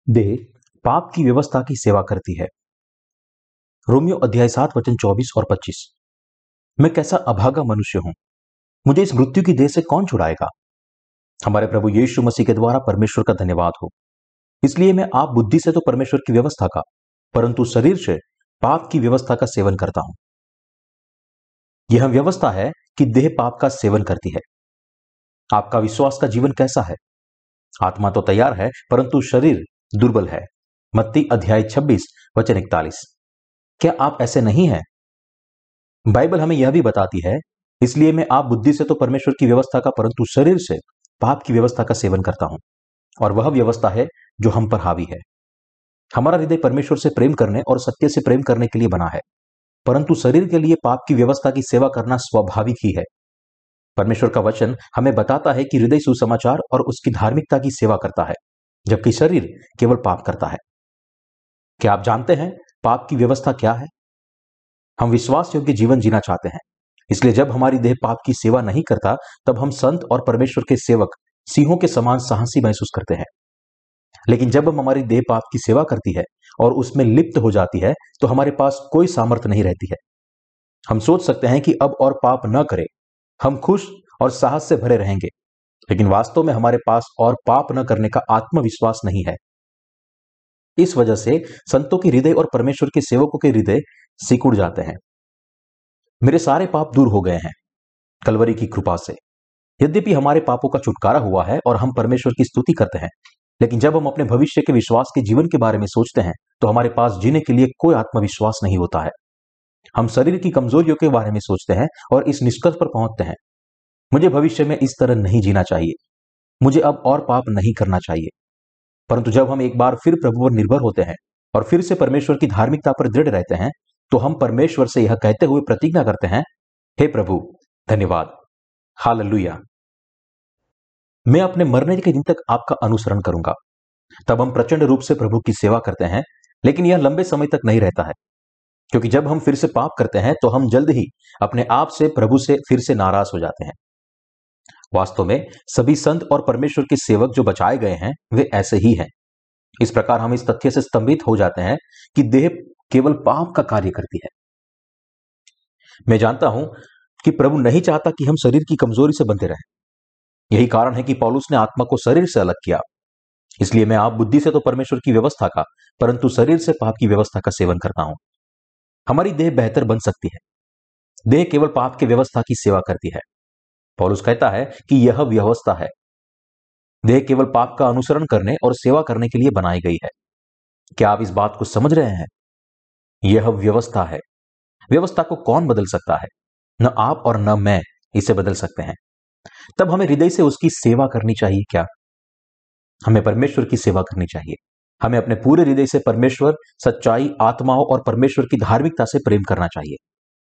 देह पाप की व्यवस्था की सेवा करती है। रोमियो अध्याय 7 वचन 24 और 25। मैं कैसा अभागा मनुष्य हूं, मुझे इस मृत्यु की देह से कौन छुड़ाएगा। हमारे प्रभु यीशु मसीह के द्वारा परमेश्वर का धन्यवाद हो। इसलिए मैं आप बुद्धि से तो परमेश्वर की व्यवस्था का, परंतु शरीर से पाप की व्यवस्था का सेवन करता हूं। यह व्यवस्था है कि देह पाप का सेवन करती है। आपका विश्वास का जीवन कैसा है? आत्मा तो तैयार है, परंतु शरीर दुर्बल है। मत्ती अध्याय 26 वचन 41। क्या आप ऐसे नहीं हैं? बाइबल हमें यह भी बताती है, इसलिए मैं आप बुद्धि से तो परमेश्वर की व्यवस्था का, परंतु शरीर से पाप की व्यवस्था का सेवन करता हूं। और वह व्यवस्था है जो हम पर हावी है। हमारा हृदय परमेश्वर से प्रेम करने और सत्य से प्रेम करने के लिए बना है, परंतु शरीर के लिए पाप की व्यवस्था की सेवा करना स्वाभाविक ही है। परमेश्वर का वचन हमें बताता है कि हृदय सुसमाचार और उसकी धार्मिकता की सेवा करता है, जबकि शरीर केवल पाप करता है। क्या आप जानते हैं पाप की व्यवस्था क्या है? हम विश्वास योग्य जीवन जीना चाहते हैं, इसलिए जब हमारी देह पाप की सेवा नहीं करता, तब हम संत और परमेश्वर के सेवक सिंहों के समान साहसी महसूस करते हैं। लेकिन जब हम हमारी देह पाप की सेवा करती है और उसमें लिप्त हो जाती है, तो हमारे पास कोई सामर्थ्य नहीं रहती है। हम सोच सकते हैं कि अब और पाप न करें, हम खुश और साहस से भरे रहेंगे, लेकिन वास्तव में हमारे पास और पाप न करने का आत्मविश्वास नहीं है। इस वजह से संतों के हृदय और परमेश्वर के सेवकों के हृदय सिकुड़ जाते हैं। मेरे सारे पाप दूर हो गए हैं कलवरी की कृपा से। यद्यपि हमारे पापों का छुटकारा हुआ है और हम परमेश्वर की स्तुति करते हैं, लेकिन जब हम अपने भविष्य के विश्वास के जीवन के बारे में सोचते हैं, तो हमारे पास जीने के लिए कोई आत्मविश्वास नहीं होता है। हम शरीर की कमजोरियों के बारे में सोचते हैं और इस निष्कर्ष पर पहुंचते हैं, मुझे भविष्य में इस तरह नहीं जीना चाहिए, मुझे अब और पाप नहीं करना चाहिए। परंतु जब हम एक बार फिर प्रभु पर निर्भर होते हैं और फिर से परमेश्वर की धार्मिकता पर दृढ़ रहते हैं, तो हम परमेश्वर से यह कहते हुए प्रतिज्ञा करते हैं, हे प्रभु धन्यवाद, हालेलुया, मैं अपने मरने के दिन तक आपका अनुसरण करूंगा। तब हम प्रचंड रूप से प्रभु की सेवा करते हैं, लेकिन यह लंबे समय तक नहीं रहता है, क्योंकि जब हम फिर से पाप करते हैं तो हम जल्द ही अपने आप से प्रभु से फिर से नाराज हो जाते हैं। वास्तव में सभी संत और परमेश्वर के सेवक जो बचाए गए हैं, वे ऐसे ही हैं। इस प्रकार हम इस तथ्य से स्तंभित हो जाते हैं कि देह केवल पाप का कार्य करती है। मैं जानता हूं कि प्रभु नहीं चाहता कि हम शरीर की कमजोरी से बंधे रहें। यही कारण है कि पौलुस ने आत्मा को शरीर से अलग किया। इसलिए मैं आप बुद्धि से तो परमेश्वर की व्यवस्था का, परंतु शरीर से पाप की व्यवस्था का सेवन करता हूं। हमारी देह बेहतर बन सकती है। देह केवल पाप की व्यवस्था की सेवा करती है। पौलुस कहता है कि यह व्यवस्था है। देह केवल पाप का अनुसरण करने और सेवा करने के लिए बनाई गई है। क्या आप इस बात को समझ रहे हैं? यह व्यवस्था है। व्यवस्था को कौन बदल सकता है? न आप और न मैं इसे बदल सकते हैं। तब हमें हृदय से उसकी सेवा करनी चाहिए क्या? हमें परमेश्वर की सेवा करनी चाहिए। हमें अपने पूरे हृदय से परमेश्वर, सच्चाई, आत्माओं और परमेश्वर की धार्मिकता से प्रेम करना चाहिए।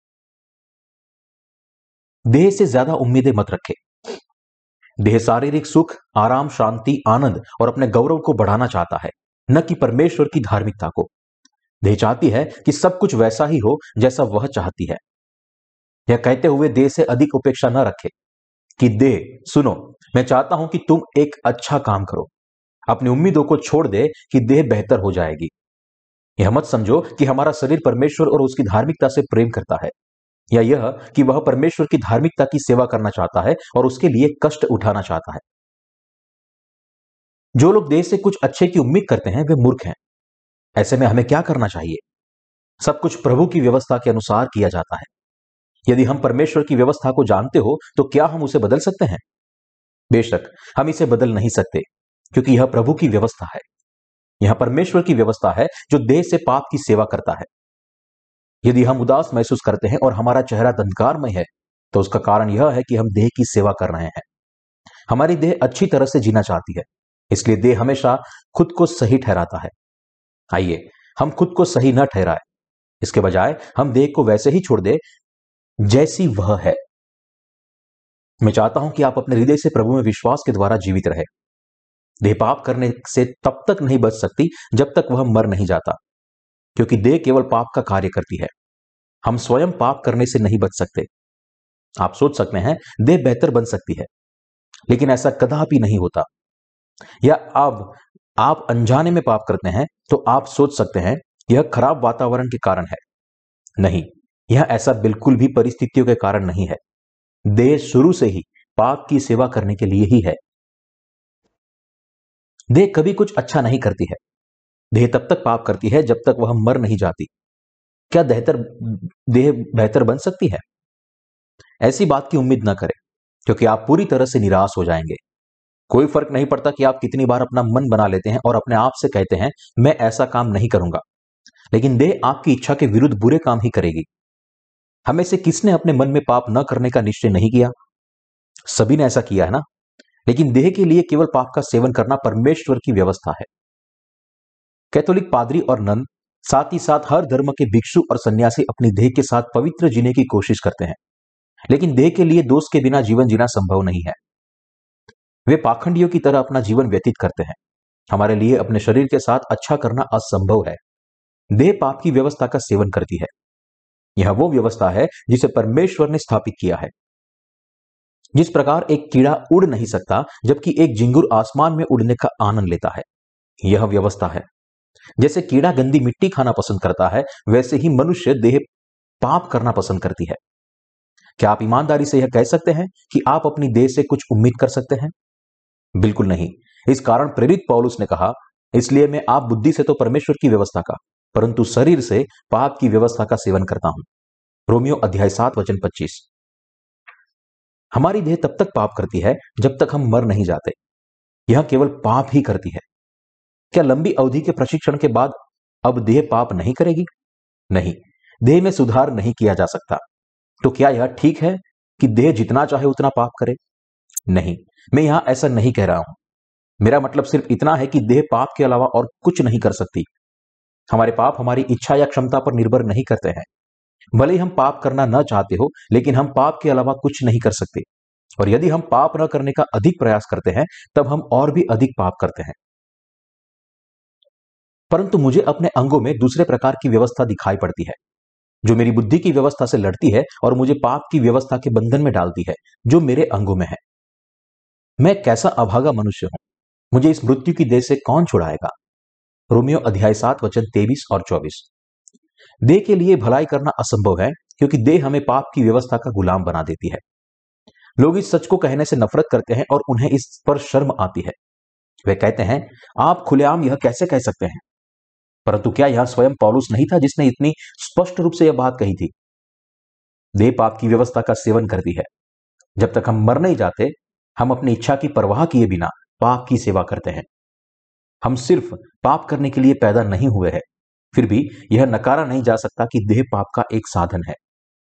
देह से ज्यादा उम्मीदें मत रखें। देह शारीरिक सुख, आराम, शांति, आनंद और अपने गौरव को बढ़ाना चाहता है, न कि परमेश्वर की धार्मिकता को। देह चाहती है कि सब कुछ वैसा ही हो जैसा वह चाहती है। यह कहते हुए देह से अधिक उपेक्षा न रखे कि देह सुनो, मैं चाहता हूं कि तुम एक अच्छा काम करो। अपनी उम्मीदों को छोड़ दे कि देह बेहतर हो जाएगी। यह मत समझो कि हमारा शरीर परमेश्वर और उसकी धार्मिकता से प्रेम करता है, या यह कि वह परमेश्वर की धार्मिकता की सेवा करना चाहता है और उसके लिए कष्ट उठाना चाहता है। जो लोग देह से कुछ अच्छे की उम्मीद करते हैं, वे मूर्ख हैं। ऐसे में हमें क्या करना चाहिए? सब कुछ प्रभु की व्यवस्था के अनुसार किया जाता है। यदि हम परमेश्वर की व्यवस्था को जानते हो, तो क्या हम उसे बदल सकते हैं? बेशक हम इसे बदल नहीं सकते, क्योंकि यह प्रभु की व्यवस्था है। यह परमेश्वर की व्यवस्था है जो देह से पाप की सेवा करता है। यदि हम उदास महसूस करते हैं और हमारा चेहरा अंधकारमय है, तो उसका कारण यह है कि हम देह की सेवा कर रहे हैं। हमारी देह अच्छी तरह से जीना चाहती है, इसलिए देह हमेशा खुद को सही ठहराता है। आइए हम खुद को सही न ठहराए, इसके बजाय हम देह को वैसे ही छोड़ दे जैसी वह है। मैं चाहता हूं कि आप अपने हृदय से प्रभु में विश्वास के द्वारा जीवित रहे। देह पाप करने से तब तक नहीं बच सकती जब तक वह मर नहीं जाता, क्योंकि देह केवल पाप का कार्य करती है। हम स्वयं पाप करने से नहीं बच सकते। आप सोच सकते हैं देह बेहतर बन सकती है, लेकिन ऐसा कदापि नहीं होता। या अब आप अनजाने में पाप करते हैं तो आप सोच सकते हैं यह खराब वातावरण के कारण है। नहीं, यह ऐसा बिल्कुल भी परिस्थितियों के कारण नहीं है। देह शुरू से ही पाप की सेवा करने के लिए ही है। देह कभी कुछ अच्छा नहीं करती है। देह तब तक पाप करती है जब तक वह मर नहीं जाती। क्या देह बेहतर बन सकती है? ऐसी बात की उम्मीद न करें, क्योंकि आप पूरी तरह से निराश हो जाएंगे। कोई फर्क नहीं पड़ता कि आप कितनी बार अपना मन बना लेते हैं और अपने आप से कहते हैं मैं ऐसा काम नहीं करूंगा, लेकिन देह आपकी इच्छा के विरुद्ध बुरे काम ही करेगी। हमें से किसने अपने मन में पाप न करने का निश्चय नहीं किया? सभी ने ऐसा किया है ना। लेकिन देह के लिए केवल पाप का सेवन करना परमेश्वर की व्यवस्था है। कैथोलिक पादरी और नन, साथ ही साथ हर धर्म के भिक्षु और सन्यासी अपनी देह के साथ पवित्र जीने की कोशिश करते हैं, लेकिन देह के लिए दोष के बिना जीवन जीना संभव नहीं है। वे पाखंडियों की तरह अपना जीवन व्यतीत करते हैं। हमारे लिए अपने शरीर के साथ अच्छा करना असंभव है। देह पाप की व्यवस्था का सेवन करती है। यह वो व्यवस्था है जिसे परमेश्वर ने स्थापित किया है। जिस प्रकार एक कीड़ा उड़ नहीं सकता जबकि एक झिंगुर आसमान में उड़ने का आनंद लेता है, यह व्यवस्था है। जैसे कीड़ा गंदी मिट्टी खाना पसंद करता है, वैसे ही मनुष्य देह पाप करना पसंद करती है। क्या आप ईमानदारी से यह कह सकते हैं कि आप अपनी देह से कुछ उम्मीद कर सकते हैं? बिल्कुल नहीं। इस कारण प्रेरित पौलुस ने कहा, इसलिए मैं आप बुद्धि से तो परमेश्वर की व्यवस्था का, परंतु शरीर से पाप की व्यवस्था का सेवन करता हूं। रोमियो अध्याय 7 वचन 25। हमारी देह तब तक पाप करती है जब तक हम मर नहीं जाते। यह केवल पाप ही करती है। क्या लंबी अवधि के प्रशिक्षण के बाद अब देह पाप नहीं करेगी? नहीं, देह में सुधार नहीं किया जा सकता। तो क्या यह ठीक है कि देह जितना चाहे उतना पाप करे? नहीं, मैं यहां ऐसा नहीं कह रहा हूं। मेरा मतलब सिर्फ इतना है कि देह पाप के अलावा और कुछ नहीं कर सकती। हमारे पाप हमारी इच्छा या क्षमता पर निर्भर नहीं करते हैं। भले ही हम पाप करना न चाहते हो, लेकिन हम पाप के अलावा कुछ नहीं कर सकते। और यदि हम पाप न करने का अधिक प्रयास करते हैं, तब हम और भी अधिक पाप करते हैं। परंतु मुझे अपने अंगों में दूसरे प्रकार की व्यवस्था दिखाई पड़ती है, जो मेरी बुद्धि की व्यवस्था से लड़ती है और मुझे पाप की व्यवस्था के बंधन में डालती है, जो मेरे अंगों में है। मैं कैसा अभागा मनुष्य हूं। मुझे इस मृत्यु की देह से कौन छुड़ाएगा? रोमियो अध्याय 7 वचन 23 और 24। देह के लिए भलाई करना असंभव है, क्योंकि देह हमें पाप की व्यवस्था का गुलाम बना देती है। लोग इस सच को कहने से नफरत करते हैं और उन्हें इस पर शर्म आती है। वे कहते हैं, आप खुलेआम यह कैसे कह सकते हैं? परंतु क्या यह स्वयं पौलुस नहीं था जिसने इतनी स्पष्ट रूप से यह बात कही थी? देह पाप की व्यवस्था का सेवन करती है। जब तक हम मर नहीं जाते, हम अपनी इच्छा की परवाह किए बिना पाप की सेवा करते हैं। हम सिर्फ पाप करने के लिए पैदा नहीं हुए हैं। फिर भी यह नकारा नहीं जा सकता कि देह पाप का एक साधन है।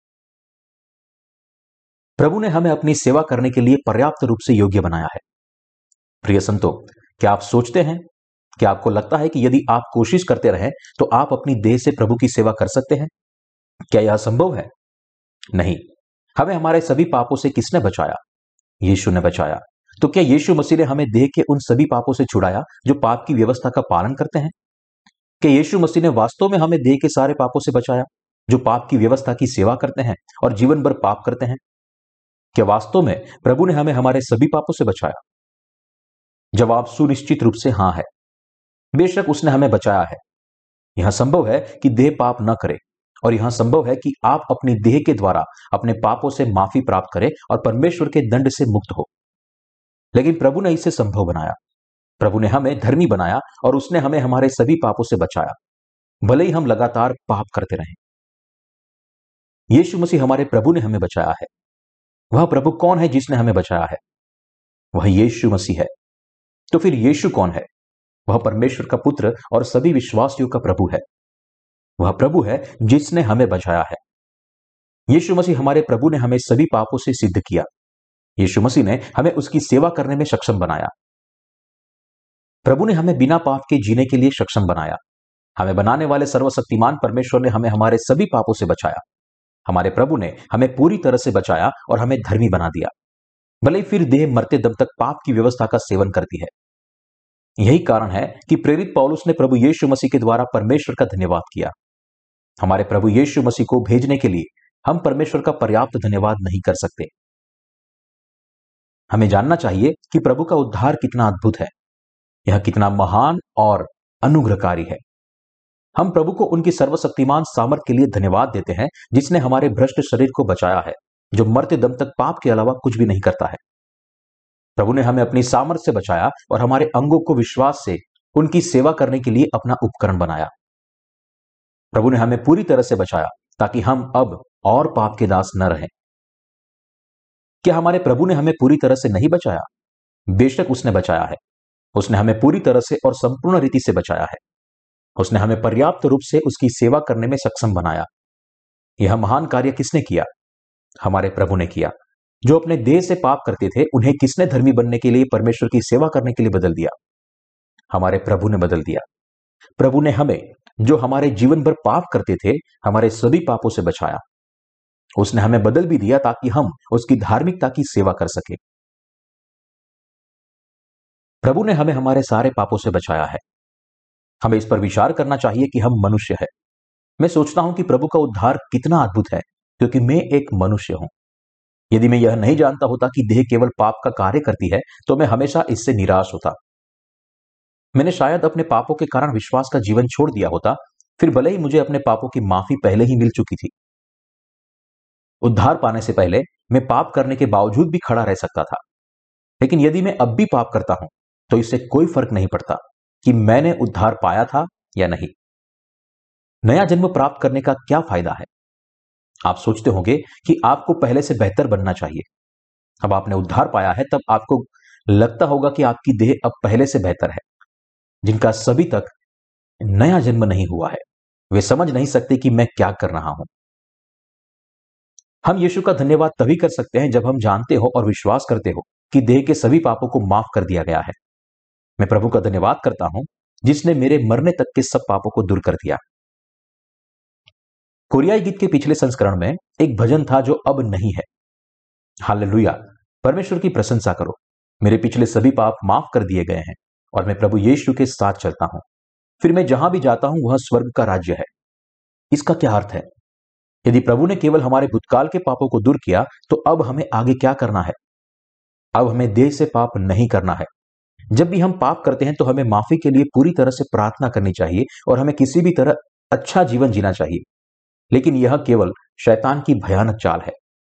प्रभु ने हमें अपनी सेवा करने के लिए पर्याप्त रूप से योग्य बनाया है। प्रिय संतो, क्या आप सोचते हैं, क्या आपको लगता है कि यदि आप कोशिश करते रहें तो आप अपनी देह से प्रभु की सेवा कर सकते हैं? क्या यह संभव है? नहीं। हमें हमारे सभी पापों से किसने बचाया? यीशु ने बचाया। तो क्या यीशु मसीह ने हमें देह के उन सभी पापों से छुड़ाया जो पाप की व्यवस्था का पालन करते हैं? क्या यीशु मसीह ने वास्तव में हमें देह के सारे पापों से बचाया जो पाप की व्यवस्था की सेवा करते हैं और जीवन भर पाप करते हैं? क्या वास्तव में प्रभु ने हमें हमारे सभी पापों से बचाया? जवाब सुनिश्चित रूप से हां है। बेशक उसने हमें बचाया है। यह संभव है कि देह पाप न करे, और यह संभव है कि आप अपनी देह के द्वारा अपने पापों से माफी प्राप्त करें और परमेश्वर के दंड से मुक्त हो। लेकिन प्रभु ने इसे संभव बनाया। प्रभु ने हमें धर्मी बनाया और उसने हमें हमारे सभी पापों से बचाया, भले ही हम लगातार पाप करते रहें। यीशु मसीह हमारे प्रभु ने हमें बचाया है। वह प्रभु कौन है जिसने हमें बचाया है? वह यीशु मसीह है। तो फिर यीशु कौन है? वह परमेश्वर का पुत्र और सभी विश्वासियों का प्रभु है। वह प्रभु है जिसने हमें बचाया है। यीशु मसीह हमारे प्रभु ने हमें सभी पापों से सिद्ध किया। यीशु मसीह ने हमें उसकी सेवा करने में सक्षम बनाया। प्रभु ने हमें बिना पाप के जीने के लिए सक्षम बनाया। हमें बनाने वाले सर्वशक्तिमान परमेश्वर ने हमें हमारे सभी पापों से बचाया। हमारे प्रभु ने हमें पूरी तरह से बचाया और हमें धर्मी बना दिया, भले ही फिर देह मरते दम तक पाप की व्यवस्था का सेवन करती है। यही कारण है कि प्रेरित पौलुस ने प्रभु यीशु मसीह के द्वारा परमेश्वर का धन्यवाद किया। हमारे प्रभु यीशु मसीह को भेजने के लिए हम परमेश्वर का पर्याप्त धन्यवाद नहीं कर सकते। हमें जानना चाहिए कि प्रभु का उद्धार कितना अद्भुत है। यह कितना महान और अनुग्रहकारी है। हम प्रभु को उनकी सर्वशक्तिमान सामर्थ के लिए धन्यवाद देते हैं, जिसने हमारे भ्रष्ट शरीर को बचाया है, जो मरते दम तक पाप के अलावा कुछ भी नहीं करता है। प्रभु ने हमें अपनी सामर्थ से बचाया और हमारे अंगों को विश्वास से उनकी सेवा करने के लिए अपना उपकरण बनाया। प्रभु ने हमें पूरी तरह से बचाया ताकि हम अब और पाप के दास न रहें। क्या हमारे प्रभु ने हमें पूरी तरह से नहीं बचाया? बेशक उसने बचाया है। उसने हमें पूरी तरह से और संपूर्ण रीति से बचाया है। उसने हमें पर्याप्त रूप से उसकी सेवा करने में सक्षम बनाया। यह महान कार्य किसने किया? हमारे प्रभु ने किया। जो अपने देह से पाप करते थे, उन्हें किसने धर्मी बनने के लिए, परमेश्वर की सेवा करने के लिए बदल दिया? हमारे प्रभु ने बदल दिया। प्रभु ने हमें, जो हमारे जीवन भर पाप करते थे, हमारे सभी पापों से बचाया। उसने हमें बदल भी दिया ताकि हम उसकी धार्मिकता की सेवा कर सके। प्रभु ने हमें हमारे सारे पापों से बचाया है। हमें इस पर विचार करना चाहिए कि हम मनुष्य हैं। मैं सोचता हूं कि प्रभु का उद्धार कितना अद्भुत है, क्योंकि मैं एक मनुष्य हूं। यदि मैं यह नहीं जानता होता कि देह केवल पाप का कार्य करती है, तो मैं हमेशा इससे निराश होता। मैंने शायद अपने पापों के कारण विश्वास का जीवन छोड़ दिया होता, फिर भले ही मुझे अपने पापों की माफी पहले ही मिल चुकी थी। उद्धार पाने से पहले मैं पाप करने के बावजूद भी खड़ा रह सकता था, लेकिन यदि मैं अब भी पाप करता हूं, तो इससे कोई फर्क नहीं पड़ता कि मैंने उद्धार पाया था या नहीं। नया जन्म प्राप्त करने का क्या फायदा है? आप सोचते होंगे कि आपको पहले से बेहतर बनना चाहिए। अब आपने उद्धार पाया है, तब आपको लगता होगा कि आपकी देह अब पहले से बेहतर है। जिनका सभी तक नया जन्म नहीं हुआ है, वे समझ नहीं सकते कि मैं क्या कर रहा हूं। हम यीशु का धन्यवाद तभी कर सकते हैं जब हम जानते हो और विश्वास करते हो कि देह के सभी पापों को माफ कर दिया गया है। मैं प्रभु का धन्यवाद करता हूं, जिसने मेरे मरने तक के सब पापों को दूर कर दिया। कोरियाई गीत के पिछले संस्करण में एक भजन था जो अब नहीं है। हालेलुया! परमेश्वर की प्रशंसा करो। मेरे पिछले सभी पाप माफ कर दिए गए हैं और मैं प्रभु यीशु के साथ चलता हूं। फिर मैं जहां भी जाता हूं, वह स्वर्ग का राज्य है। इसका क्या अर्थ है? यदि प्रभु ने केवल हमारे भूतकाल के पापों को दूर किया, तो अब हमें आगे क्या करना है? अब हमें देह से पाप नहीं करना है। जब भी हम पाप करते हैं, तो हमें माफी के लिए पूरी तरह से प्रार्थना करनी चाहिए और हमें किसी भी तरह अच्छा जीवन जीना चाहिए। लेकिन यह केवल शैतान की भयानक चाल है।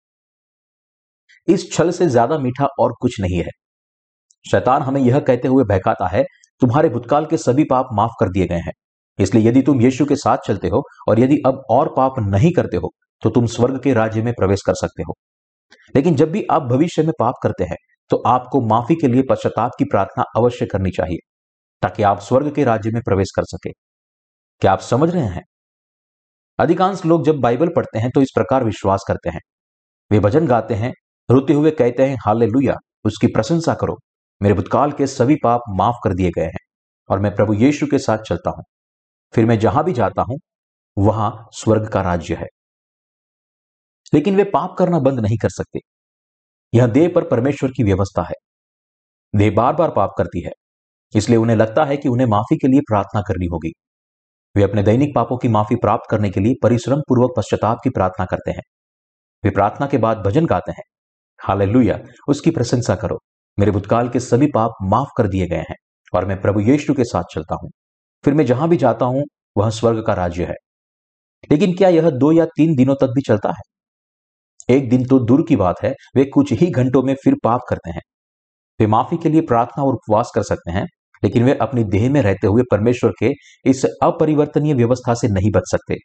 इस छल से ज्यादा मीठा और कुछ नहीं है। शैतान हमें यह कहते हुए बहकाता है, तुम्हारे भूतकाल के सभी पाप माफ कर दिए गए हैं, इसलिए यदि तुम यीशु के साथ चलते हो और यदि अब और पाप नहीं करते हो, तो तुम स्वर्ग के राज्य में प्रवेश कर सकते हो। लेकिन जब भी आप भविष्य में पाप करते हैं, तो आपको माफी के लिए पश्चाताप की प्रार्थना अवश्य करनी चाहिए, ताकि आप स्वर्ग के राज्य में प्रवेश कर सके। क्या आप समझ रहे हैं? अधिकांश लोग जब बाइबल पढ़ते हैं तो इस प्रकार विश्वास करते हैं। वे भजन गाते हैं, रोते हुए कहते हैं, हालेलुया, उसकी प्रशंसा करो, मेरे भूतकाल के सभी पाप माफ कर दिए गए हैं और मैं प्रभु यीशु के साथ चलता हूं। फिर मैं जहां भी जाता हूं, वहां स्वर्ग का राज्य है। लेकिन वे पाप करना बंद नहीं कर सकते। यह देह पर परमेश्वर की व्यवस्था है। देह बार बार पाप करती है, इसलिए उन्हें लगता है कि उन्हें माफी के लिए प्रार्थना करनी होगी। वे अपने दैनिक पापों की माफी प्राप्त करने के लिए परिश्रम पूर्वक पश्चाताप की प्रार्थना करते हैं। वे प्रार्थना के बाद भजन गाते हैं, हालेलुया, उसकी प्रशंसा करो, मेरे भूतकाल के सभी पाप माफ कर दिए गए हैं और मैं प्रभु यीशु के साथ चलता हूं। फिर मैं जहां भी जाता हूं, वह स्वर्ग का राज्य है। लेकिन क्या यह 2 या 3 दिनों तक भी चलता है? एक दिन तो दूर की बात है, वे कुछ ही घंटों में फिर पाप करते हैं। वे माफी के लिए प्रार्थना और उपवास कर सकते हैं, लेकिन वे अपनी देह में रहते हुए परमेश्वर के इस अपरिवर्तनीय व्यवस्था से नहीं बच सकते।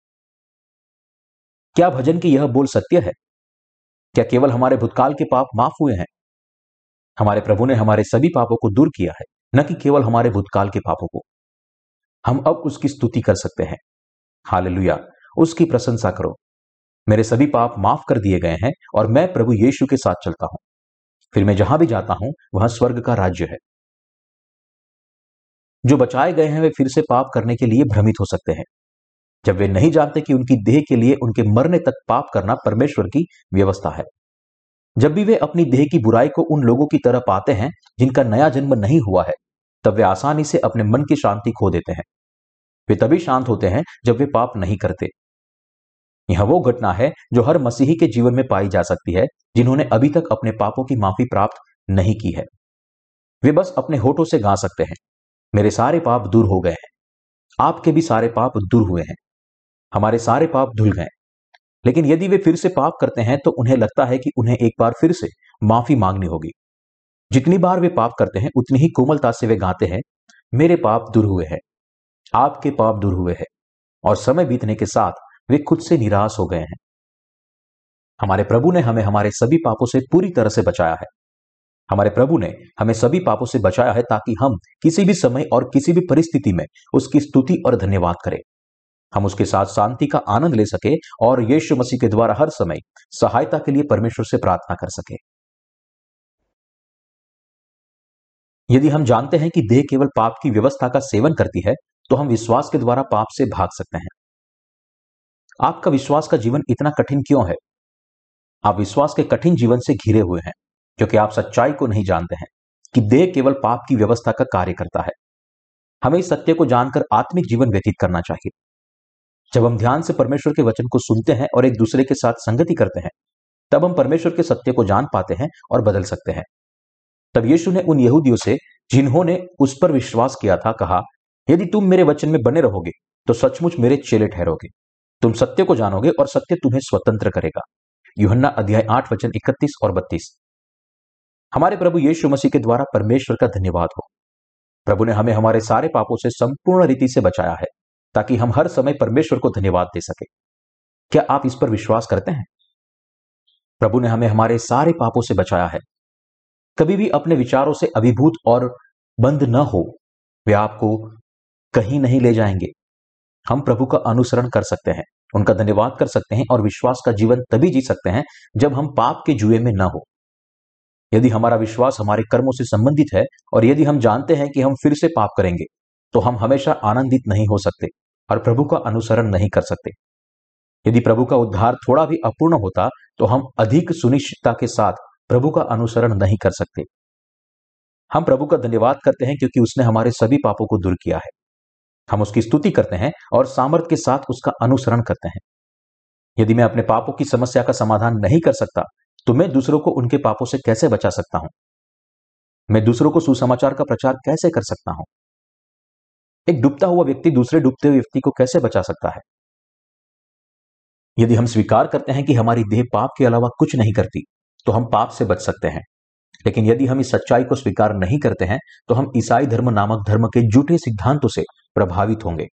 क्या भजन की यह बोल सत्य है? क्या केवल हमारे भूतकाल के पाप माफ हुए हैं? हमारे प्रभु ने हमारे सभी पापों को दूर किया है, न कि केवल हमारे भूतकाल के पापों को। हम अब उसकी स्तुति कर सकते हैं। हालेलुया, उसकी प्रशंसा करो, मेरे सभी पाप माफ कर दिए गए हैं और मैं प्रभु यीशु के साथ चलता हूं। फिर मैं जहां भी जाता हूं, वहां स्वर्ग का राज्य है। जो बचाए गए हैं, वे फिर से पाप करने के लिए भ्रमित हो सकते हैं, जब वे नहीं जानते कि उनकी देह के लिए उनके मरने तक पाप करना परमेश्वर की व्यवस्था है। जब भी वे अपनी देह की बुराई को उन लोगों की तरह पाते हैं जिनका नया जन्म नहीं हुआ है, तब वे आसानी से अपने मन की शांति खो देते हैं। वे तभी शांत होते हैं जब वे पाप नहीं करते। यह वो घटना है जो हर मसीही के जीवन में पाई जा सकती है, जिन्होंने अभी तक अपने पापों की माफी प्राप्त नहीं की है। वे बस अपने होठों से गा सकते हैं, मेरे सारे पाप दूर हो गए हैं। आपके भी सारे पाप दूर हुए हैं, हमारे सारे पाप धुल गए। लेकिन यदि वे फिर से पाप करते हैं तो उन्हें लगता है कि उन्हें एक बार फिर से माफी मांगनी होगी। जितनी बार वे पाप करते हैं उतनी ही कोमलता से वे गाते हैं, मेरे पाप दूर हुए हैं, आपके पाप दूर हुए हैं। और समय बीतने के साथ वे खुद से निराश हो गए हैं। हमारे प्रभु ने हमें हमारे सभी पापों से पूरी तरह से बचाया है। हमारे प्रभु ने हमें सभी पापों से बचाया है ताकि हम किसी भी समय और किसी भी परिस्थिति में उसकी स्तुति और धन्यवाद करें। हम उसके साथ शांति का आनंद ले सके और यीशु मसीह के द्वारा हर समय सहायता के लिए परमेश्वर से प्रार्थना कर सके। यदि हम जानते हैं कि देह केवल पाप की व्यवस्था का सेवन करती है, तो हम विश्वास के द्वारा पाप से भाग सकते हैं। आपका विश्वास का जीवन इतना कठिन क्यों है? आप विश्वास के कठिन जीवन से घिरे हुए हैं क्योंकि आप सच्चाई को नहीं जानते हैं कि देह केवल पाप की व्यवस्था का कार्य करता है। हमें इस सत्य को जानकर आत्मिक जीवन व्यतीत करना चाहिए। जब हम ध्यान से परमेश्वर के वचन को सुनते हैं और एक दूसरे के साथ संगति करते हैं, तब हम परमेश्वर के सत्य को जान पाते हैं और बदल सकते हैं। तब यीशु ने उन यहूदियों से जिन्होंने उस पर विश्वास किया था कहा, यदि तुम मेरे वचन में बने रहोगे तो सचमुच मेरे चेले ठहरोगे। तुम सत्य को जानोगे और सत्य तुम्हें स्वतंत्र करेगा। यूहन्ना अध्याय 8 वचन 31 और 32। हमारे प्रभु यीशु मसीह के द्वारा परमेश्वर का धन्यवाद हो। प्रभु ने हमें हमारे सारे पापों से संपूर्ण रीति से बचाया है ताकि हम हर समय परमेश्वर को धन्यवाद दे सके। क्या आप इस पर विश्वास करते हैं? प्रभु ने हमें हमारे सारे पापों से बचाया है। कभी भी अपने विचारों से अभिभूत और बंद न हो, वे आपको कहीं नहीं ले जाएंगे। हम प्रभु का अनुसरण कर सकते हैं, उनका धन्यवाद कर सकते हैं और विश्वास का जीवन तभी जी सकते हैं जब हम पाप के जुए में न हो। यदि हमारा विश्वास हमारे कर्मों से संबंधित है और यदि हम जानते हैं कि हम फिर से पाप करेंगे, तो हम हमेशा आनंदित नहीं हो सकते और प्रभु का अनुसरण नहीं कर सकते। यदि प्रभु का उद्धार थोड़ा भी अपूर्ण होता तो हम अधिक सुनिश्चितता के साथ प्रभु का अनुसरण नहीं कर सकते। हम प्रभु का धन्यवाद करते हैं क्योंकि उसने हमारे सभी पापों को दूर किया है। हम उसकी स्तुति करते हैं और सामर्थ के साथ उसका अनुसरण करते हैं। यदि मैं अपने पापों की समस्या का समाधान नहीं कर सकता, तो मैं दूसरों को उनके पापों से कैसे बचा सकता हूं? मैं दूसरों को सुसमाचार का प्रचार कैसे कर सकता हूं? एक डूबता हुआ व्यक्ति दूसरे डूबते हुए व्यक्ति को कैसे बचा सकता है? यदि हम स्वीकार करते हैं कि हमारी देह पाप के अलावा कुछ नहीं करती, तो हम पाप से बच सकते हैं। लेकिन यदि हम इस सच्चाई को स्वीकार नहीं करते हैं, तो हम ईसाई धर्म नामक धर्म के झूठे सिद्धांतों से प्रभावित होंगे।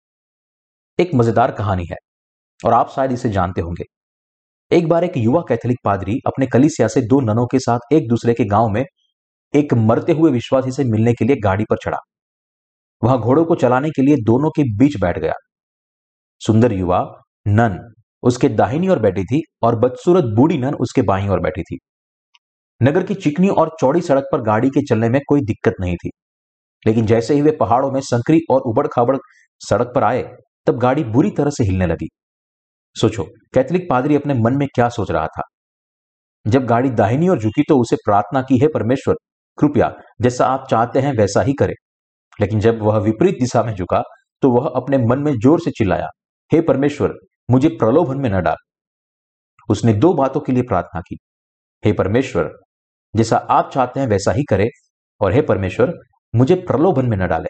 एक मजेदार कहानी है और आप शायद इसे जानते होंगे। एक बार एक युवा कैथोलिक पादरी अपने कलीसिया से दो ननों के साथ एक दूसरे के गांव में एक मरते हुए विश्वासी से मिलने के लिए गाड़ी पर चढ़ा। वह घोड़ों को चलाने के लिए दोनों के बीच बैठ गया। सुंदर युवा नन उसके दाहिनी ओर बैठी थी और बदसूरत बूढ़ी नन उसके बाईं ओर बैठी थी। नगर की चिकनी और चौड़ी सड़क पर गाड़ी के चलने में कोई दिक्कत नहीं थी, लेकिन जैसे ही वे पहाड़ों में संकरी और उबड़ खाबड़ सड़क पर आए, तब गाड़ी बुरी तरह से हिलने लगी। सोचो, कैथोलिक पादरी अपने मन में क्या सोच रहा था। जब गाड़ी दाहिनी ओर झुकी तो उसे प्रार्थना की, हे परमेश्वर, कृपया जैसा आप चाहते हैं वैसा ही करें। लेकिन जब वह विपरीत दिशा में झुका तो वह अपने मन में जोर से चिल्लाया, हे परमेश्वर, मुझे प्रलोभन में न डाल। उसने दो बातों के लिए प्रार्थना की, हे परमेश्वर, जैसा आप चाहते हैं वैसा ही करें, और हे परमेश्वर, मुझे प्रलोभन में न डाले।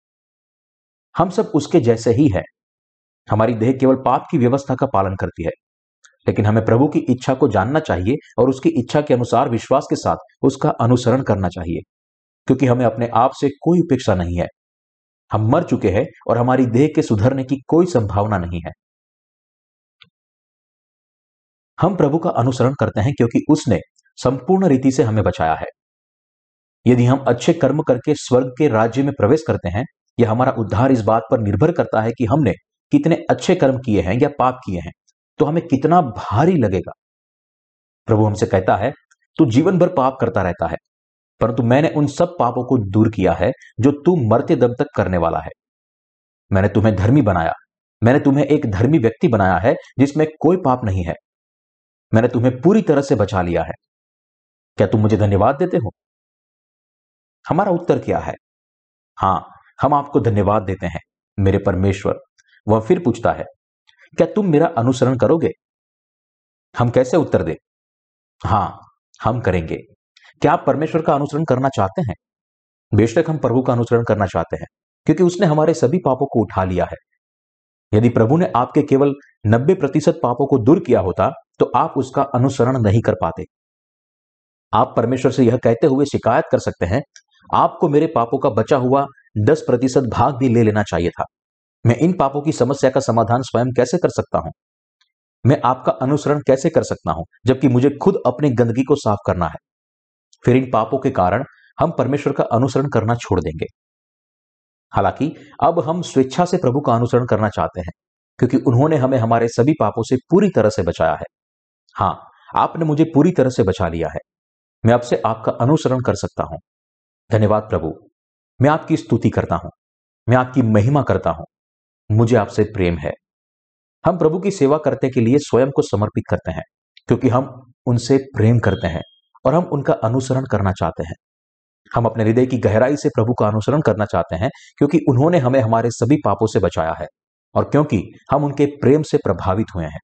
हम सब उसके जैसे ही हैं। हमारी देह केवल पाप की व्यवस्था का पालन करती है, लेकिन हमें प्रभु की इच्छा को जानना चाहिए और उसकी इच्छा के अनुसार विश्वास के साथ उसका अनुसरण करना चाहिए, क्योंकि हमें अपने आप से कोई उपेक्षा नहीं है। हम मर चुके हैं और हमारी देह के सुधरने की कोई संभावना नहीं है। हम प्रभु का अनुसरण करते हैं क्योंकि उसने संपूर्ण रीति से हमें बचाया है। यदि हम अच्छे कर्म करके स्वर्ग के राज्य में प्रवेश करते हैं, यह हमारा उद्धार इस बात पर निर्भर करता है कि हमने कितने अच्छे कर्म किए हैं या पाप किए हैं, तो हमें कितना भारी लगेगा। प्रभु हमसे कहता है, तू जीवन भर पाप करता रहता है, परंतु मैंने उन सब पापों को दूर किया है जो तू मरते दम तक करने वाला है। मैंने तुम्हें धर्मी बनाया। मैंने तुम्हें एक धर्मी व्यक्ति बनाया है जिसमें कोई पाप नहीं है। मैंने तुम्हें पूरी तरह से बचा लिया है। क्या तुम मुझे धन्यवाद देते हो? हमारा उत्तर क्या है? हां, हम आपको धन्यवाद देते हैं, मेरे परमेश्वर। वह फिर पूछता है, क्या तुम मेरा अनुसरण करोगे? हम कैसे उत्तर दें? हां, हम करेंगे। क्या आप परमेश्वर का अनुसरण करना चाहते हैं? बेशक हम प्रभु का अनुसरण करना चाहते हैं क्योंकि उसने हमारे सभी पापों को उठा लिया है। यदि प्रभु ने आपके केवल 90% पापों को दूर किया होता तो आप उसका अनुसरण नहीं कर पाते। आप परमेश्वर से यह कहते हुए शिकायत कर सकते हैं, आपको मेरे पापों का बचा हुआ 10% भाग भी ले लेना चाहिए था। मैं इन पापों की समस्या का समाधान स्वयं कैसे कर सकता हूं? मैं आपका अनुसरण कैसे कर सकता हूं जबकि मुझे खुद अपनी गंदगी को साफ करना है? फिर इन पापों के कारण हम परमेश्वर का अनुसरण करना छोड़ देंगे। हालांकि अब हम स्वेच्छा से प्रभु का अनुसरण करना चाहते हैं क्योंकि उन्होंने हमें हमारे सभी पापों से पूरी तरह से बचाया है। हां, आपने मुझे पूरी तरह से बचा लिया है। मैं अब से आपका अनुसरण कर सकता हूं। धन्यवाद प्रभु। मैं आपकी स्तुति करता हूं, मैं आपकी महिमा करता हूं। मुझे आपसे प्रेम है। हम प्रभु की सेवा करने के लिए स्वयं को समर्पित करते हैं क्योंकि हम उनसे प्रेम करते हैं और हम उनका अनुसरण करना चाहते हैं। हम अपने हृदय की गहराई से प्रभु का अनुसरण करना चाहते हैं क्योंकि उन्होंने हमें हमारे सभी पापों से बचाया है और क्योंकि हम उनके प्रेम से प्रभावित हुए हैं।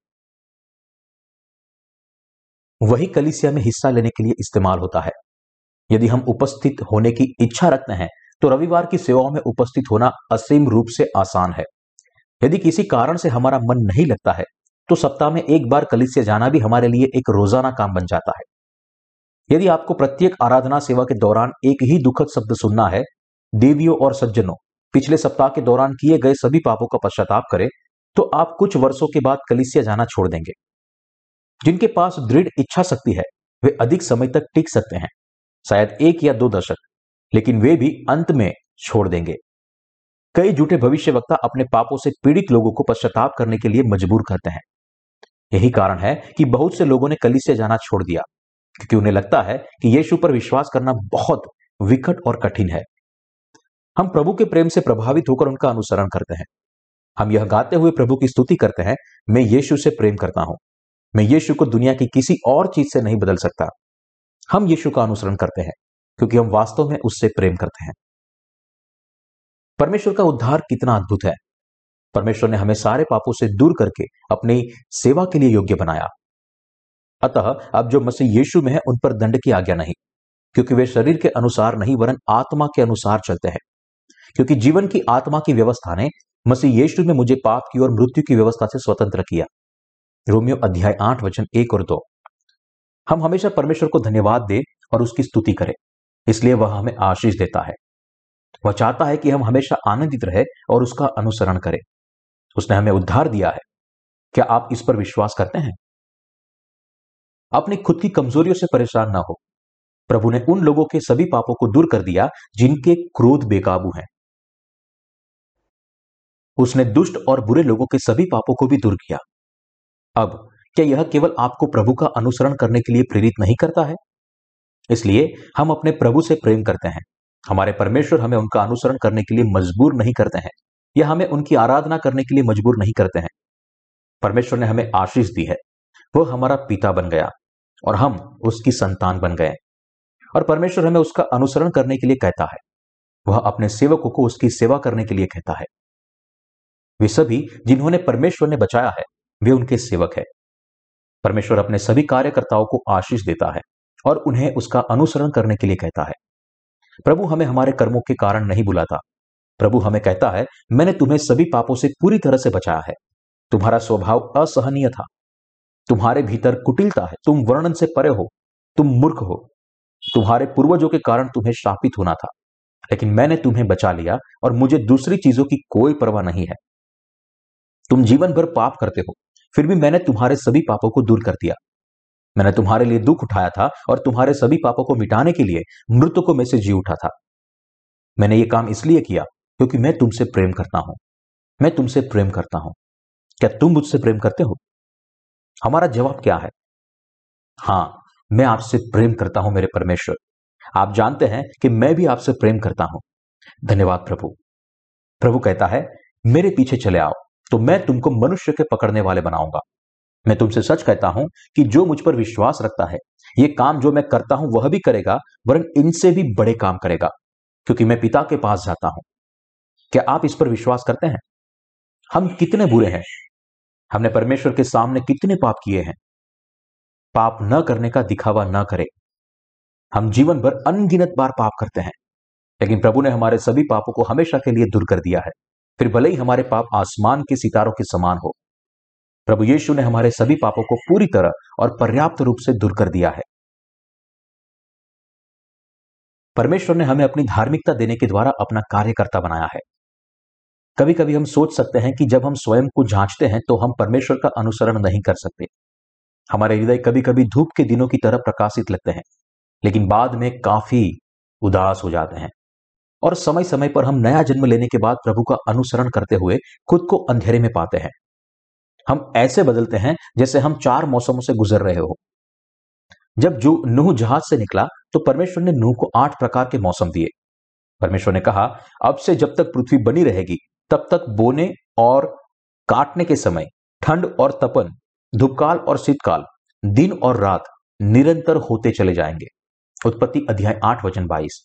वही कलीसिया में हिस्सा लेने के लिए इस्तेमाल होता है। यदि हम उपस्थित होने की इच्छा रखते हैं तो रविवार की सेवाओं में उपस्थित होना असीम रूप से आसान है। यदि किसी कारण से हमारा मन नहीं लगता है तो सप्ताह में एक बार कलीसिया जाना भी हमारे लिए एक रोजाना काम बन जाता है। यदि आपको प्रत्येक आराधना सेवा के दौरान एक ही दुखद शब्द सुनना है, देवियों और सज्जनों, पिछले सप्ताह के दौरान किए गए सभी पापों का पश्चाताप करें, तो आप कुछ वर्षों के बाद कलीसिया जाना छोड़ देंगे। जिनके पास दृढ़ इच्छा शक्ति है वे अधिक समय तक टिक सकते हैं, शायद 1 या 2 दशक, लेकिन वे भी अंत में छोड़ देंगे। कई झूठे भविष्यवक्ता अपने पापों से पीड़ित लोगों को पश्चाताप करने के लिए मजबूर करते हैं। यही कारण है कि बहुत से लोगों ने कलीसिया जाना छोड़ दिया क्योंकि उन्हें लगता है कि यीशु पर विश्वास करना बहुत विकट और कठिन है। हम प्रभु के प्रेम से प्रभावित होकर उनका अनुसरण करते हैं। हम यह गाते हुए प्रभु की स्तुति करते हैं, मैं यीशु से प्रेम करता हूं। मैं यीशु को दुनिया की किसी और चीज से नहीं बदल सकता। हम यीशु का अनुसरण करते हैं क्योंकि हम वास्तव में उससे प्रेम करते हैं। परमेश्वर का उद्धार कितना अद्भुत है। परमेश्वर ने हमें सारे पापों से दूर करके अपनी सेवा के लिए योग्य बनाया। अतः अब जो मसीह यीशु में है उन पर दंड की आज्ञा नहीं, क्योंकि वे शरीर के अनुसार नहीं वरन आत्मा के अनुसार चलते हैं। क्योंकि जीवन की आत्मा की व्यवस्था ने मसीह यीशु में मुझे पाप की और मृत्यु की व्यवस्था से स्वतंत्र किया। रोमियो अध्याय 8 वचन 1 और 2। हम हमेशा परमेश्वर को धन्यवाद दें और उसकी स्तुति करें, इसलिए वह हमें आशीष देता है। वह चाहता है कि हम हमेशा आनंदित रहे और उसका अनुसरण करें। उसने हमें उद्धार दिया है। क्या आप इस पर विश्वास करते हैं? अपनी खुद की कमजोरियों से परेशान ना हो। प्रभु ने उन लोगों के सभी पापों को दूर कर दिया जिनके क्रोध बेकाबू हैं। उसने दुष्ट और बुरे लोगों के सभी पापों को भी दूर किया। अब क्या यह केवल आपको प्रभु का अनुसरण करने के लिए प्रेरित नहीं करता है? इसलिए हम अपने प्रभु से प्रेम करते हैं। हमारे परमेश्वर हमें उनका अनुसरण करने के लिए मजबूर नहीं करते हैं या हमें उनकी आराधना करने के लिए मजबूर नहीं करते हैं। परमेश्वर ने हमें आशीष दी है। वह हमारा पिता बन गया और हम उसकी संतान बन गए और परमेश्वर हमें उसका अनुसरण करने के लिए कहता है। वह अपने सेवकों को उसकी सेवा करने के लिए कहता है। वे सभी जिन्होंने परमेश्वर ने बचाया है वे उनके सेवक है। परमेश्वर अपने सभी कार्यकर्ताओं को आशीष देता है और उन्हें उसका अनुसरण करने के लिए कहता है। प्रभु हमें हमारे कर्मों के कारण नहीं बुलाता। प्रभु हमें कहता है, मैंने तुम्हें सभी पापों से पूरी तरह से बचाया है। तुम्हारा स्वभाव असहनीय था, तुम्हारे भीतर कुटिलता है, तुम वर्णन से परे हो, तुम मूर्ख हो, तुम्हारे पूर्वजों के कारण तुम्हें शापित होना था, लेकिन मैंने तुम्हें बचा लिया और मुझे दूसरी चीजों की कोई परवाह नहीं है। तुम जीवन भर पाप करते हो, फिर भी मैंने तुम्हारे सभी पापों को दूर कर दिया। मैंने तुम्हारे लिए दुख उठाया था और तुम्हारे सभी पापों को मिटाने के लिए मृतकों में से जी उठा था। मैंने ये काम इसलिए किया क्योंकि मैं तुमसे प्रेम करता हूं। मैं तुमसे प्रेम करता हूं। क्या तुम मुझसे प्रेम करते हो? हमारा जवाब क्या है? हां, मैं आपसे प्रेम करता हूं मेरे परमेश्वर। आप जानते हैं कि मैं भी आपसे प्रेम करता हूं। धन्यवाद प्रभु। प्रभु कहता है, मेरे पीछे चले आओ तो मैं तुमको मनुष्य के पकड़ने वाले बनाऊंगा। मैं तुमसे सच कहता हूं कि जो मुझ पर विश्वास रखता है, ये काम जो मैं करता हूं वह भी करेगा, वरन इनसे भी बड़े काम करेगा, क्योंकि मैं पिता के पास जाता हूं। क्या आप इस पर विश्वास करते हैं? हम कितने बुरे हैं। हमने परमेश्वर के सामने कितने पाप किए हैं। पाप न करने का दिखावा न करें। हम जीवन भर अनगिनत बार पाप करते हैं। लेकिन प्रभु ने हमारे सभी पापों को हमेशा के लिए दूर कर दिया है, फिर भले ही हमारे पाप आसमान के सितारों के समान हो। प्रभु यीशु ने हमारे सभी पापों को पूरी तरह और पर्याप्त रूप से दूर कर दिया है। परमेश्वर ने हमें अपनी धार्मिकता देने के द्वारा अपना कार्यकर्ता बनाया है। कभी कभी हम सोच सकते हैं कि जब हम स्वयं को जांचते हैं तो हम परमेश्वर का अनुसरण नहीं कर सकते। हमारे हृदय कभी कभी धूप के दिनों की तरह प्रकाशित लगते हैं, लेकिन बाद में काफी उदास हो जाते हैं। और समय समय पर हम नया जन्म लेने के बाद प्रभु का अनुसरण करते हुए खुद को अंधेरे में पाते हैं। हम ऐसे बदलते हैं जैसे हम 4 मौसमों से गुजर रहे हो। जब जो नूह जहाज से निकला तो परमेश्वर ने नूह को 8 प्रकार के मौसम दिए। परमेश्वर ने कहा, अब से जब तक पृथ्वी बनी रहेगी तब तक बोने और काटने के समय, ठंड और तपन, धूपकाल और शीतकाल, दिन और रात निरंतर होते चले जाएंगे। उत्पत्ति अध्याय 8 वचन 22।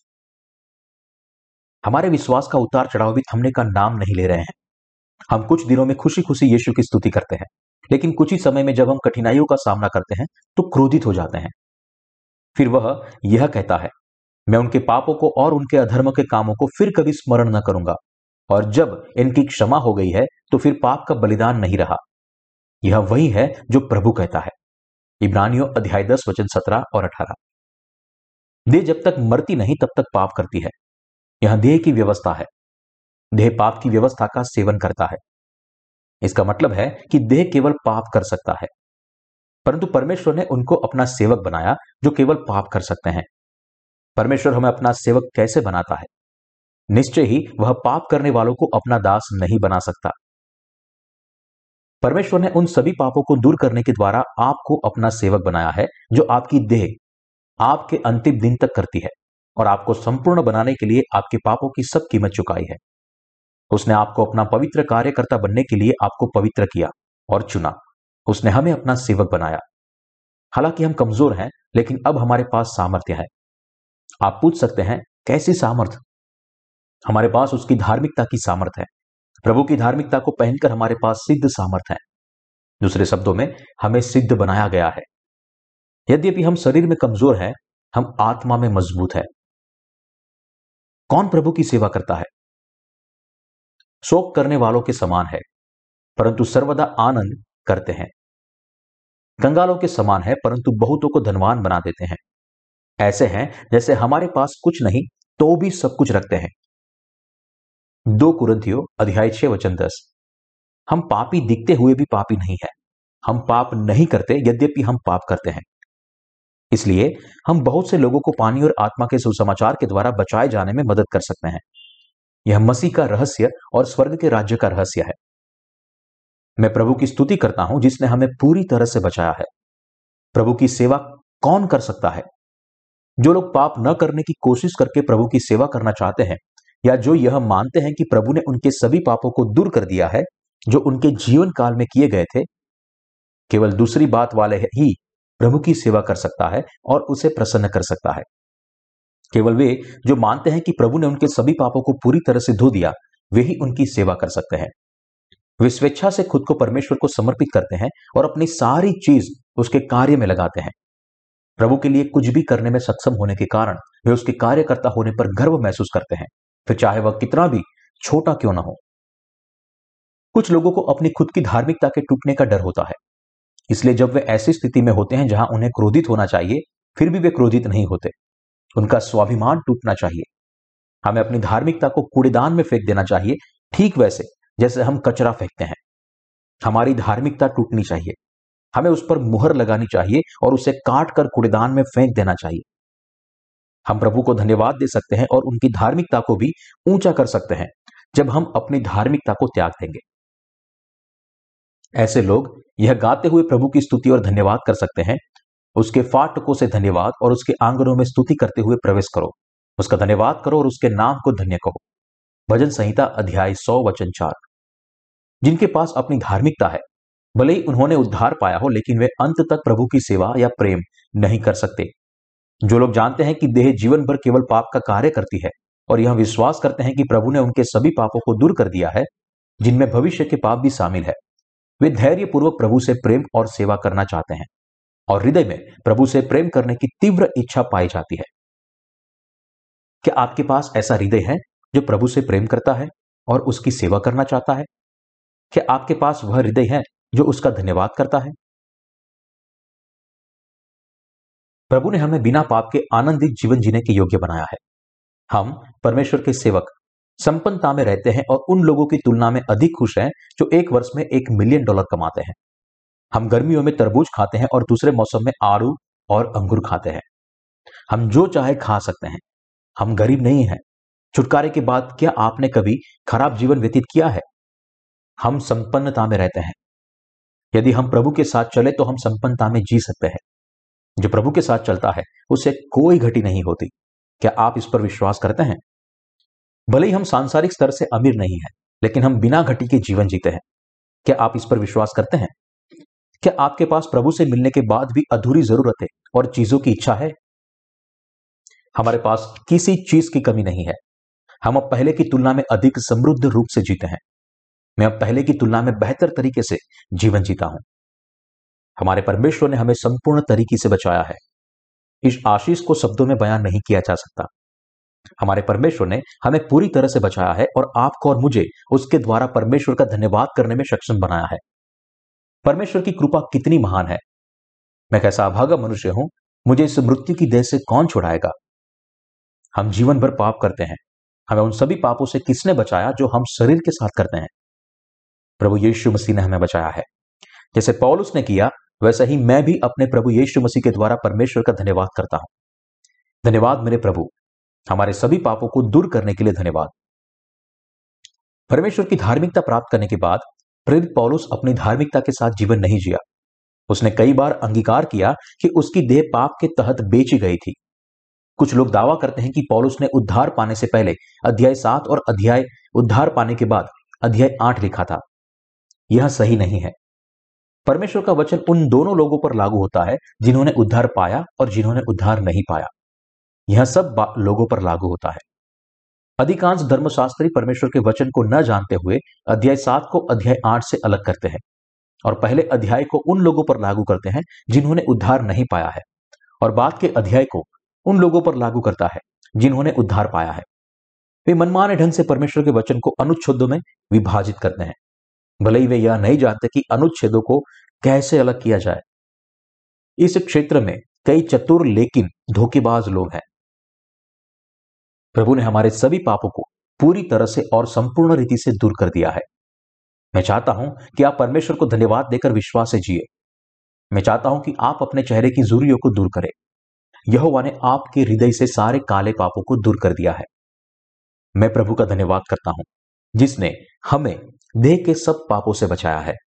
हमारे विश्वास का उतार चढ़ाव भी थमने का नाम नहीं ले रहे हैं। हम कुछ दिनों में खुशी खुशी यीशु की स्तुति करते हैं, लेकिन कुछ ही समय में जब हम कठिनाइयों का सामना करते हैं तो क्रोधित हो जाते हैं। फिर वह यह कहता है, मैं उनके पापों को और उनके अधर्म के कामों को फिर कभी स्मरण न करूंगा, और जब इनकी क्षमा हो गई है तो फिर पाप का बलिदान नहीं रहा। यह वही है जो प्रभु कहता है। इब्रानियों अध्याय 10 वचन 17 और 18। देह जब तक मरती नहीं तब तक पाप करती है। यह देह की व्यवस्था है। देह पाप की व्यवस्था का सेवन करता है। इसका मतलब है कि देह केवल पाप कर सकता है, परंतु परमेश्वर ने उनको अपना सेवक बनाया जो केवल पाप कर सकते हैं। परमेश्वर हमें अपना सेवक कैसे बनाता है? निश्चय ही वह पाप करने वालों को अपना दास नहीं बना सकता। परमेश्वर ने उन सभी पापों को दूर करने के द्वारा आपको अपना सेवक बनाया है, जो आपकी देह आपके अंतिम दिन तक करती है, और आपको संपूर्ण बनाने के लिए आपके पापों की सब कीमत चुकाई है। उसने आपको अपना पवित्र कार्यकर्ता बनने के लिए आपको पवित्र किया और चुना। उसने हमें अपना सेवक बनाया। हालांकि हम कमजोर हैं, लेकिन अब हमारे पास सामर्थ्य है। आप पूछ सकते हैं, कैसी सामर्थ्य? हमारे पास उसकी धार्मिकता की सामर्थ्य है। प्रभु की धार्मिकता को पहनकर हमारे पास सिद्ध सामर्थ्य है। दूसरे शब्दों में, हमें सिद्ध बनाया गया है। यद्यपि हम शरीर में कमजोर हैं, हम आत्मा में मजबूत है। कौन प्रभु की सेवा करता है? शोक करने वालों के समान है, परंतु सर्वदा आनंद करते हैं। कंगालों के समान है, परंतु बहुतों को धनवान बना देते हैं। ऐसे हैं जैसे हमारे पास कुछ नहीं तो भी सब कुछ रखते हैं। 2 कुरिन्थियों अध्याय 6 वचन 10। हम पापी दिखते हुए भी पापी नहीं है। हम पाप नहीं करते, यद्यपि हम पाप करते हैं। इसलिए हम बहुत से लोगों को पानी और आत्मा के सुसमाचार के द्वारा बचाए जाने में मदद कर सकते हैं। यह मसीह का रहस्य और स्वर्ग के राज्य का रहस्य है। मैं प्रभु की स्तुति करता हूं जिसने हमें पूरी तरह से बचाया है। प्रभु की सेवा कौन कर सकता है? जो लोग पाप न करने की कोशिश करके प्रभु की सेवा करना चाहते हैं, या जो यह मानते हैं कि प्रभु ने उनके सभी पापों को दूर कर दिया है जो उनके जीवन काल में किए गए थे, केवल दूसरी बात वाले ही प्रभु की सेवा कर सकता है और उसे प्रसन्न कर सकता है। केवल वे जो मानते हैं कि प्रभु ने उनके सभी पापों को पूरी तरह से धो दिया, वे ही उनकी सेवा कर सकते हैं। वे स्वेच्छा से खुद को परमेश्वर को समर्पित करते हैं और अपनी सारी चीज उसके कार्य में लगाते हैं। प्रभु के लिए कुछ भी करने में सक्षम होने के कारण वे उसके कार्यकर्ता होने पर गर्व महसूस करते हैं, फिर चाहे वह कितना भी छोटा क्यों ना हो। कुछ लोगों को अपनी खुद की धार्मिकता के टूटने का डर होता है, इसलिए जब वे ऐसी स्थिति में होते हैं जहां उन्हें क्रोधित होना चाहिए, फिर भी वे क्रोधित नहीं होते। उनका स्वाभिमान टूटना चाहिए। हमें अपनी धार्मिकता को कूड़ेदान में फेंक देना चाहिए, ठीक वैसे जैसे हम कचरा फेंकते हैं। हमारी धार्मिकता टूटनी चाहिए। हमें उस पर मुहर लगानी चाहिए और उसे काट कर कूड़ेदान में फेंक देना चाहिए। हम प्रभु को धन्यवाद दे सकते हैं और उनकी धार्मिकता को भी ऊंचा कर सकते हैं जब हम अपनी धार्मिकता को त्याग देंगे। ऐसे लोग यह गाते हुए प्रभु की स्तुति और धन्यवाद कर सकते हैं, उसके फाटकों से धन्यवाद और उसके आंगनों में स्तुति करते हुए प्रवेश करो। उसका धन्यवाद करो और उसके नाम को धन्य कहो। भजन संहिता अध्याय 100 वचन 4। जिनके पास अपनी धार्मिकता है, भले ही उन्होंने उद्धार पाया हो, लेकिन वे अंत तक प्रभु की सेवा या प्रेम नहीं कर सकते। जो लोग जानते हैं कि देह जीवन भर केवल पाप का कार्य करती है और यह विश्वास करते हैं कि प्रभु ने उनके सभी पापों को दूर कर दिया है, जिनमें भविष्य के पाप भी शामिल है, वे धैर्यपूर्वक प्रभु से प्रेम और सेवा करना चाहते हैं और हृदय में प्रभु से प्रेम करने की तीव्र इच्छा पाई जाती है। क्या आपके पास ऐसा हृदय है जो प्रभु से प्रेम करता है और उसकी सेवा करना चाहता है? क्या आपके पास वह हृदय है जो उसका धन्यवाद करता है? प्रभु ने हमें बिना पाप के आनंदित जीवन जीने के योग्य बनाया है। हम परमेश्वर के सेवक संपन्नता में रहते हैं और उन लोगों की तुलना में अधिक खुश हैं जो एक वर्ष में $1 मिलियन कमाते हैं। हम गर्मियों में तरबूज खाते हैं और दूसरे मौसम में आड़ू और अंगूर खाते हैं। हम जो चाहे खा सकते हैं। हम गरीब नहीं हैं। छुटकारे के बाद क्या आपने कभी खराब जीवन व्यतीत किया है? हम संपन्नता में रहते हैं। यदि हम प्रभु के साथ चले तो हम संपन्नता में जी सकते हैं। जो प्रभु के साथ चलता है उसे कोई घटी नहीं होती। क्या आप इस पर विश्वास करते हैं? भले ही हम सांसारिक स्तर से अमीर नहीं हैं, लेकिन हम बिना घटी के जीवन जीते हैं। क्या आप इस पर विश्वास करते हैं? क्या आपके पास प्रभु से मिलने के बाद भी अधूरी जरूरतें और चीजों की इच्छा है? हमारे पास किसी चीज की कमी नहीं है। हम अब पहले की तुलना में अधिक समृद्ध रूप से जीते हैं। मैं अब पहले की तुलना में बेहतर तरीके से जीवन जीता हूं। हमारे परमेश्वर ने हमें संपूर्ण तरीके से बचाया है। इस आशीष को शब्दों में बयान नहीं किया जा सकता। हमारे परमेश्वर ने हमें पूरी तरह से बचाया है और आपको और मुझे उसके द्वारा परमेश्वर का धन्यवाद करने में सक्षम बनाया है। परमेश्वर की कृपा कितनी महान है। मैं कैसा अभागा मनुष्य हूं। मुझे इस मृत्यु की देह से कौन छुड़ाएगा? हम जीवन भर पाप करते हैं। हमें उन सभी पापों से किसने बचाया जो हम शरीर के साथ करते हैं? प्रभु यीशु मसीह ने हमें बचाया है। जैसे पौलुस ने किया वैसे ही मैं भी अपने प्रभु यीशु मसीह के द्वारा परमेश्वर का धन्यवाद करता हूं। धन्यवाद मेरे प्रभु, हमारे सभी पापों को दूर करने के लिए धन्यवाद। परमेश्वर की धार्मिकता प्राप्त करने के बाद प्रेरित पौलुस अपनी धार्मिकता के साथ जीवन नहीं जिया। उसने कई बार अंगीकार किया कि उसकी देह पाप के तहत बेची गई थी। कुछ लोग दावा करते हैं कि पौलुस ने उद्धार पाने से पहले अध्याय 7 और उद्धार पाने के बाद अध्याय 8 लिखा था। यह सही नहीं है। परमेश्वर का वचन उन दोनों लोगों पर लागू होता है जिन्होंने उद्धार पाया और जिन्होंने उद्धार नहीं पाया। यह सब लोगों पर लागू होता है। अधिकांश धर्मशास्त्री परमेश्वर के वचन को न जानते हुए अध्याय 7 को अध्याय 8 से अलग करते हैं और पहले अध्याय को उन लोगों पर लागू करते हैं जिन्होंने उद्धार नहीं पाया है और बाद के अध्याय को उन लोगों पर लागू करता है जिन्होंने उद्धार पाया है। वे मनमाने ढंग से परमेश्वर के वचन को अनुच्छेदों में विभाजित करते हैं, भले ही वे यह नहीं जानते कि अनुच्छेदों को कैसे अलग किया जाए। इस क्षेत्र में कई चतुर लेकिन धोखेबाज लोग हैं। प्रभु ने हमारे सभी पापों को पूरी तरह से और संपूर्ण रीति से दूर कर दिया है। मैं चाहता हूं कि आप परमेश्वर को धन्यवाद देकर विश्वास से जिए। मैं चाहता हूं कि आप अपने चेहरे की झुर्रियों को दूर करें। यहोवा ने आपके हृदय से सारे काले पापों को दूर कर दिया है। मैं प्रभु का धन्यवाद करता हूं जिसने हमें देह के सब पापों से बचाया है।